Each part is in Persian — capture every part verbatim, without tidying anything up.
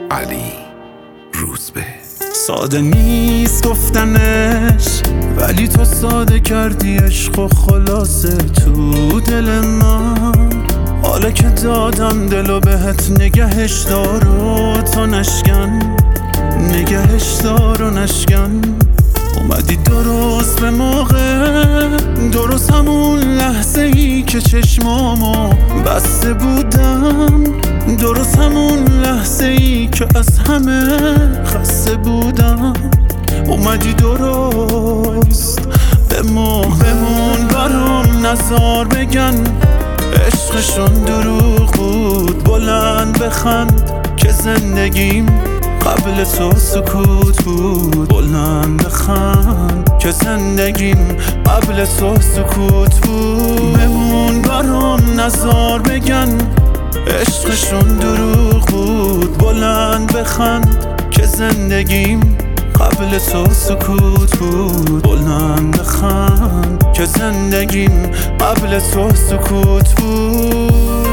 علی روزبه. ساده نیست گفتنش ولی تو ساده کردی عشق و خلاصه تو دل من. حالا که دادم دلو بهت نگهش دار و تو نشکن، نگهش دار و نشکن. اومدی درست به موقع، درست همون لحظه ای که چشمامو بسته بودم، درست همون لحظه ای که از همه خسته بودم. اومدی درست بمون بمون برام نزار بگن عشقشون دروغ بود. بلند بخند که زندگیم قبل تو سکوت بود. بلند بخند که زندگیم قبل تو سکوت بود. بمون برام نزار بگن عشقشون دروغ بود. بلند بخند که زندگیم قبل تو سکوت بود. بلند بخند که زندگیم قبل تو سکوت بود.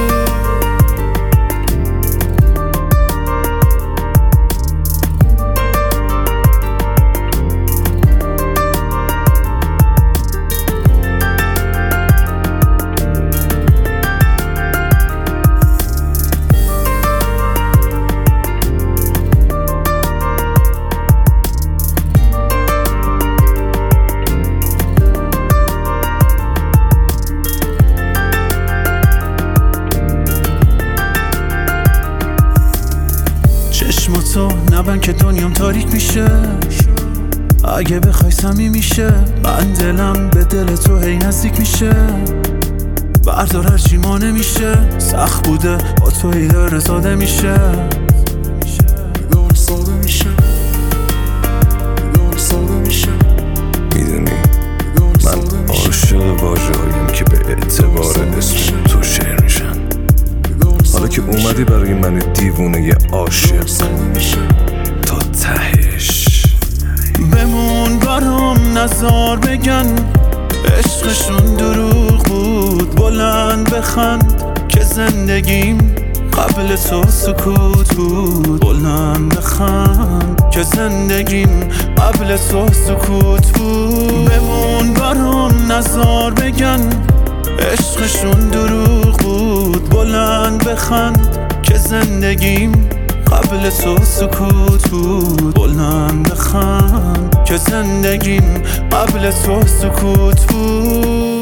چشم تو نبند که دنیام تاریک میشه. اگه بخوای صمیمی میشه، من دلم به دل تو هی نزدیک میشه. بردار هرچی ما نمیشه، سخت بوده با تو هی داره ساده میشه. ساده میشه ساده میشه. میدونی من عاشق واژه‌هایم که به اعتبار اسم تو شعر میشن. حالا که اومدی برای من دیوونه عاشق تا تهش، بمون برام نزار بگن عشقشون دروغ بود. بلند بخند که زندگیم قبل تو سکوت بود. بلند بخند که زندگیم قبل تو سکوت بود. بمون برام نزار بگن عشقشون دروغ بود. بلند بخند که زندگیم قبل تو سکوت بود. بلند بخند که زندگیم قبل تو سکوت بود.